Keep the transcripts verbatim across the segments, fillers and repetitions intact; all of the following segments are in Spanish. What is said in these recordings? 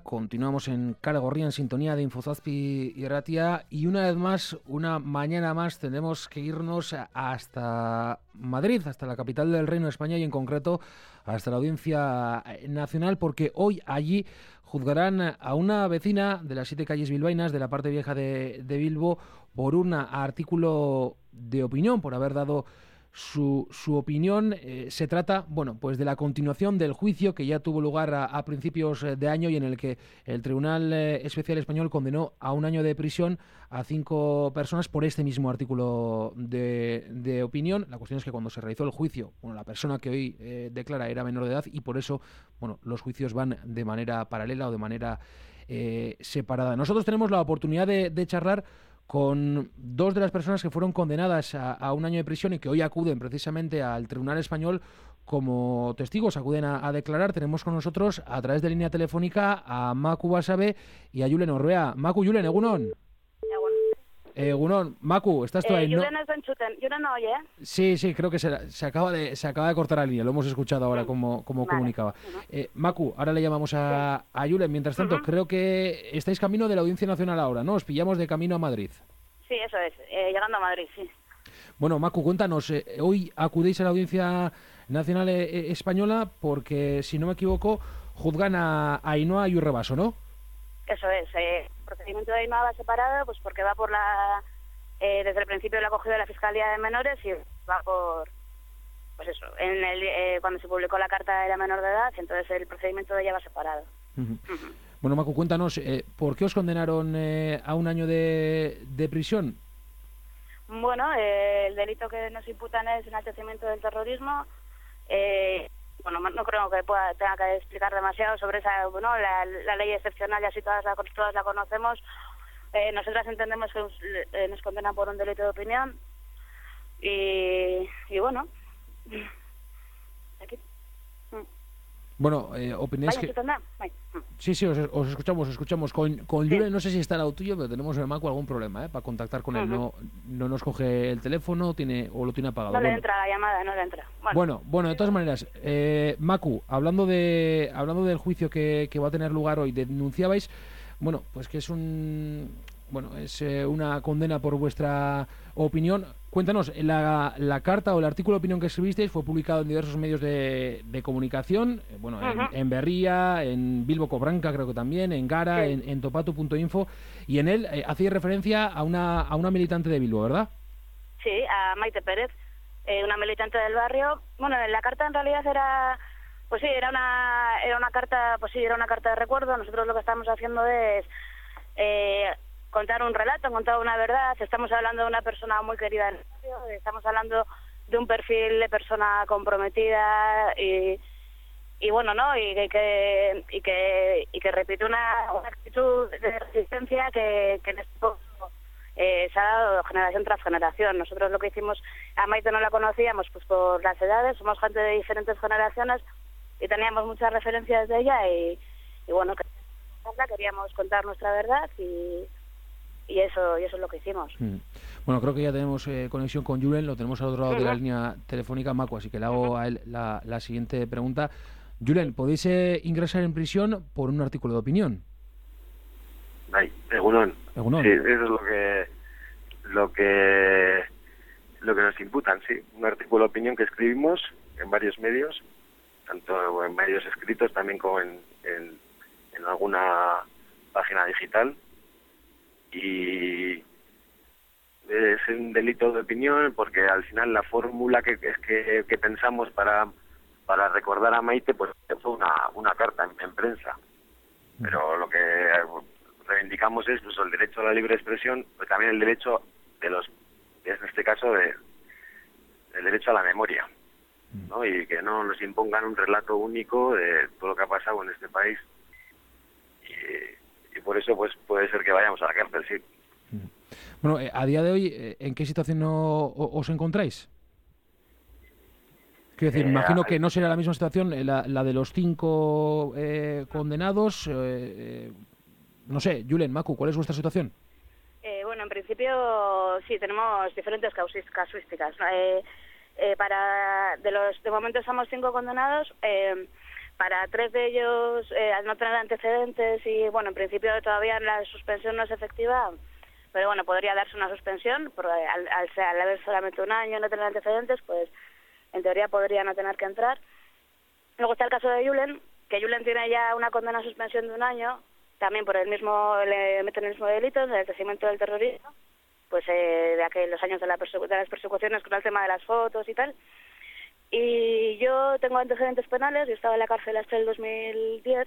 Continuamos en Kale Gorria, en sintonía de Infozazpi y Ratia, y una vez más, una mañana más, tenemos que irnos hasta Madrid, hasta la capital del Reino de España y en concreto hasta la Audiencia Nacional, porque hoy allí juzgarán a una vecina de las siete calles bilbaínas de la parte vieja de, de Bilbo por un artículo de opinión, por haber dado Su, su opinión. Eh, se trata, bueno, pues de la continuación del juicio que ya tuvo lugar a, a principios de año y en el que el Tribunal eh, Especial Español condenó a un año de prisión a cinco personas por este mismo artículo de, de opinión. La cuestión es que cuando se realizó el juicio, bueno, la persona que hoy eh, declara era menor de edad y por eso, bueno, los juicios van de manera paralela o de manera eh, separada. Nosotros tenemos la oportunidad de, de charlar con dos de las personas que fueron condenadas a, a un año de prisión y que hoy acuden precisamente al Tribunal Español como testigos, acuden a, a declarar. Tenemos con nosotros a través de línea telefónica a Maku Basabe y a Julen Orbea. Maku, Julen, egunon. Egunon, Maku, ¿estás tú eh, ahí? Julen no... es enchuten. Julen no oye, ¿eh? Sí, sí, creo que se, se, acaba de, se acaba de cortar la línea, lo hemos escuchado ahora como, como vale. comunicaba. Uh-huh. Eh, Maku, ahora le llamamos a, sí. a Julen. Mientras tanto, uh-huh. creo que estáis camino de la Audiencia Nacional ahora, ¿no? Os pillamos de camino a Madrid. Sí, eso es, eh, llegando a Madrid, sí. Bueno, Maku, cuéntanos, eh, hoy acudéis a la Audiencia Nacional eh, Española porque, si no me equivoco, juzgan a, a Ainhoa Iurrebaso, ¿no? Eso es, eh, el procedimiento de Ainhoa va separado pues porque va por la... Eh, desde el principio de la acogida de la Fiscalía de Menores y va por... Pues eso, en el, eh, cuando se publicó la carta era menor de edad, entonces el procedimiento de ella va separado. Uh-huh. Uh-huh. Bueno, Maku, cuéntanos, eh, ¿por qué os condenaron eh, a un año de, de prisión? Bueno, eh, el delito que nos imputan es enaltecimiento del terrorismo. Eh, bueno, no creo que pueda tenga que explicar demasiado sobre esa, bueno, la, la ley excepcional, ya si todas la, todas la conocemos. Eh, nosotras entendemos que nos, eh, nos condenan por un delito de opinión. Y, y bueno, aquí. Bueno, eh, opináis Vaya, que... Sí, sí, os, os escuchamos, os escuchamos. Con, con sí. Julen no sé si está al lado tuyo, pero tenemos en el Macu algún problema, ¿eh? Para contactar con él. Uh-huh. No no nos coge el teléfono tiene o lo tiene apagado. No bueno. le entra la llamada, no le entra. Bueno, bueno, bueno de todas maneras, eh, Macu, hablando de hablando del juicio que, que va a tener lugar hoy, denunciabais, bueno, pues que es un... Bueno, es eh, una condena por vuestra opinión. Cuéntanos, la, la carta o el artículo de opinión que escribisteis fue publicado en diversos medios de, de comunicación, eh, bueno, uh-huh. en, en Berría, en Bilbo Cobranca creo que también, en Gara, sí. en, en topatu punto info, y en él eh, hacéis referencia a una a una militante de Bilbo, ¿verdad? Sí, a Maite Pérez, eh, una militante del barrio. Bueno, la carta en realidad era... Pues sí, era una era una carta, pues sí, era una carta de recuerdo. Nosotros lo que estamos haciendo es... Eh, contar un relato, contar una verdad. Estamos hablando de una persona muy querida en el barrio, estamos hablando de un perfil de persona comprometida y, y bueno, ¿no? Y que, y que y que repite una, una actitud de resistencia que, que en este punto eh, se ha dado generación tras generación. Nosotros lo que hicimos, a Maite no la conocíamos pues por las edades, somos gente de diferentes generaciones y teníamos muchas referencias de ella y, y bueno, queríamos contar nuestra verdad y Y eso y eso es lo que hicimos. Mm. Bueno, creo que ya tenemos eh, conexión con Julen, lo tenemos al otro lado uh-huh. de la línea telefónica, Macu, así que le hago uh-huh. a él la, la siguiente pregunta. Julen, ¿podéis eh, ingresar en prisión por un artículo de opinión? Ay, egunon. Egunon. Sí, eso es lo que lo que lo que nos imputan, sí, un artículo de opinión que escribimos en varios medios, tanto en medios escritos también como en, en, en alguna página digital. Y es un delito de opinión porque al final la fórmula que es que, que pensamos para para recordar a Maite pues fue una una carta en, en prensa, pero lo que reivindicamos es pues, el derecho a la libre expresión, pero también el derecho de los, en este caso de el derecho a la memoria, ¿no? Y que no nos impongan un relato único de todo lo que ha pasado en este país. Y y por eso pues puede ser que vayamos a la cárcel, sí. Bueno, eh, a día de hoy, ¿en qué situación no, os encontráis? Quiero decir, eh, imagino que no será la misma situación la, la de los cinco eh, condenados. Eh, eh, no sé, Julen, Macu, ¿cuál es vuestra situación? Eh, bueno, en principio sí, tenemos diferentes casuísticas. Eh, eh, para de los de momento somos cinco condenados. Eh, para tres de ellos, eh, al no tener antecedentes y, bueno, en principio todavía la suspensión no es efectiva, pero bueno, podría darse una suspensión, porque al, al, al haber solamente un año y no tener antecedentes, pues en teoría podría no tener que entrar. Luego está el caso de Julen, que Julen tiene ya una condena a suspensión de un año, también por el mismo, le meten el mismo delito, del enaltecimiento del terrorismo, pues eh, de aquellos años de, la persecu de las persecuciones con el tema de las fotos y tal. Y yo tengo antecedentes penales, yo estaba en la cárcel hasta el dos mil diez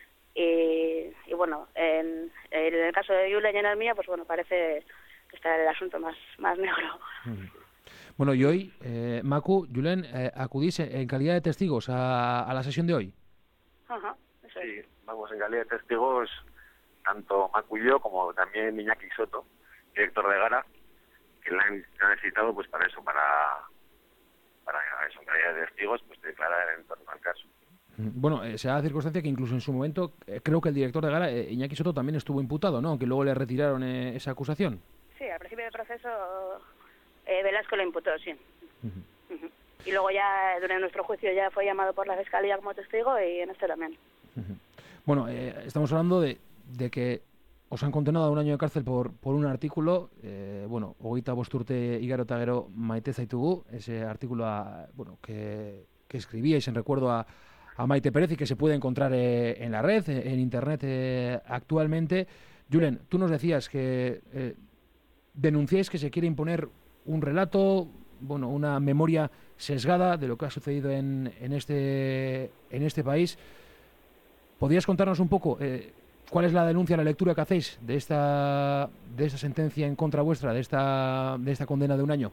y, y bueno, en, en el caso de Julen y en el mío, pues bueno, parece que está el asunto más, más negro. Bueno, y hoy, eh, Macu, Julen, eh, acudís en calidad de testigos a, a la sesión de hoy. Ajá, eso Sí, es. vamos en calidad de testigos, tanto Macu y yo, como también Iñaki Soto, director de Gara, que la han, la han necesitado pues para eso, para... para eso, en calidad de testigos, pues declarar en torno al caso. Bueno, eh, se da la circunstancia que incluso en su momento, eh, creo que el director de Gara, eh, Iñaki Soto, también estuvo imputado, ¿no? Aunque luego le retiraron eh, esa acusación. Sí, al principio del proceso eh, Velasco lo imputó, sí. Uh-huh. Uh-huh. Y luego ya, durante nuestro juicio, ya fue llamado por la Fiscalía como testigo y en este también. Uh-huh. Bueno, eh, estamos hablando de, de que os han condenado a un año de cárcel por, por un artículo, eh, bueno, hogeita bost urte igaro eta gero maite zaitugu, ese artículo a, bueno, que, que escribíais en recuerdo a, a Maite Pérez y que se puede encontrar eh, en la red, eh, en internet eh, actualmente. Julen, tú nos decías que eh, denunciáis que se quiere imponer un relato, bueno, una memoria sesgada de lo que ha sucedido en, en, este, en este país. ¿Podrías contarnos un poco eh, cuál es la denuncia, la lectura que hacéis de esta de esta sentencia en contra vuestra, de esta de esta condena de un año?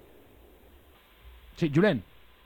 Sí, Julen.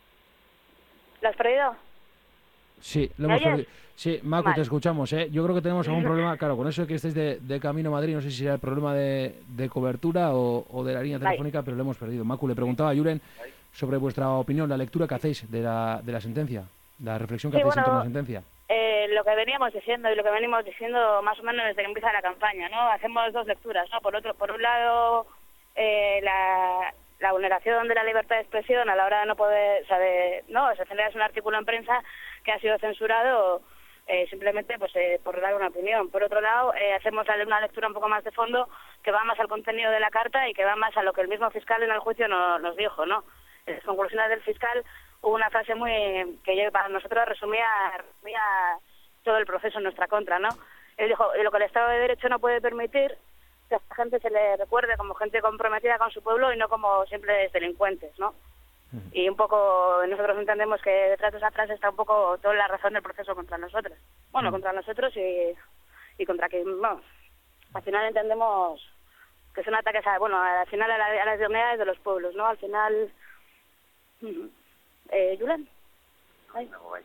¿Lo has perdido? Sí, lo hemos perdido. Sí, Macu, vale. Te escuchamos, ¿eh? Yo creo que tenemos algún problema, claro, con eso de que estéis de, de camino a Madrid, no sé si será el problema de, de cobertura o, o de la línea telefónica, vale. Pero lo hemos perdido. Macu, le preguntaba a Julen sobre vuestra opinión, la lectura que hacéis de la, de la sentencia, la reflexión que sí, hacéis bueno, en torno a la sentencia. Eh, lo que veníamos diciendo y lo que venimos diciendo más o menos desde que empieza la campaña, ¿no? Hacemos dos lecturas, ¿no? Por otro, por un lado, eh, la, la vulneración de la libertad de expresión a la hora de no poder, o sea, de, no, se genera un artículo en prensa que ha sido censurado eh, simplemente pues eh, por dar una opinión. Por otro lado, eh, hacemos una lectura un poco más de fondo que va más al contenido de la carta y que va más a lo que el mismo fiscal en el juicio no, nos dijo, ¿no? En las conclusiones del fiscal hubo una frase muy que para nosotros resumía, resumía todo el proceso en nuestra contra, ¿no? Él dijo, lo que el Estado de Derecho no puede permitir que a esta gente se le recuerde como gente comprometida con su pueblo y no como simples delincuentes, ¿no? Uh-huh. Y un poco nosotros entendemos que detrás de esa frase está un poco toda la razón del proceso contra nosotros. Bueno, uh-huh. contra nosotros y, y contra quien, bueno, al final entendemos que son ataques a, bueno, al final a, la, a las dignidades de los pueblos, ¿no? Al final... Uh-huh. Eh, Julen. Ay. No, voy.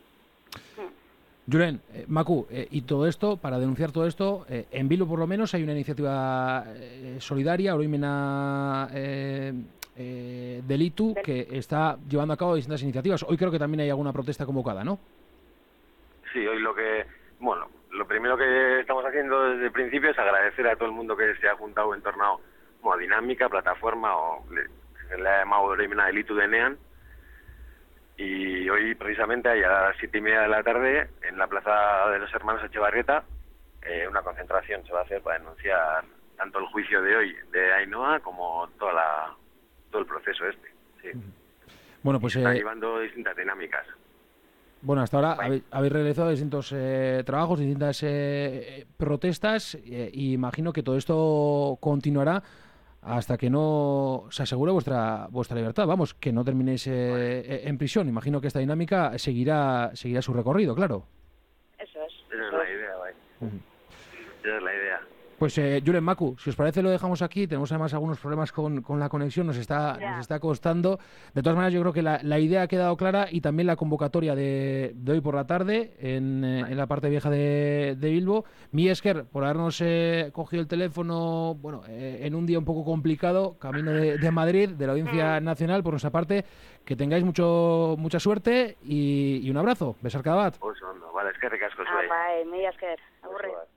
Julen, eh, Macu, eh, y todo esto, para denunciar todo esto, eh, en Bilbo por lo menos hay una iniciativa eh, solidaria, Oroimena eh, eh, Delitu, Del... que está llevando a cabo distintas iniciativas. Hoy creo que también hay alguna protesta convocada, ¿no? Sí, hoy lo que, bueno, lo primero que estamos haciendo desde el principio es agradecer a todo el mundo que se ha juntado en torno a, a Dinámica, plataforma, o se le ha llamado Oroimena Delitu de Nean. Y hoy, precisamente, a las siete y media de la tarde, en la Plaza de los Hermanos Echevarrieta, eh, una concentración se va a hacer para denunciar tanto el juicio de hoy de Ainhoa como toda la, todo el proceso este. Sí. Bueno, pues... Está eh... llevando distintas dinámicas. Bueno, hasta ahora habéis, habéis realizado distintos eh, trabajos, distintas eh, protestas, eh, y imagino que todo esto continuará hasta que no se asegure vuestra vuestra libertad, vamos, que no terminéis eh, en prisión. Imagino que esta dinámica seguirá seguirá su recorrido, claro. Eso es. Esa es la idea, vaya. Uh-huh. Esa es la idea. Pues, eh, Julen, Macu, si os parece lo dejamos aquí. Tenemos además algunos problemas con, con la conexión, nos está, nos está costando. De todas maneras, yo creo que la, la idea ha quedado clara y también la convocatoria de, de hoy por la tarde en, eh, en la parte vieja de, de Bilbo. Mi esker, por habernos eh, cogido el teléfono, bueno, eh, en un día un poco complicado, camino de, de Madrid, de la Audiencia Nacional, por nuestra parte, que tengáis mucho mucha suerte y, y un abrazo. Besar cada bat. Pues no, vale, es que recasco soy. Ah, bye, mi esker, aburrido.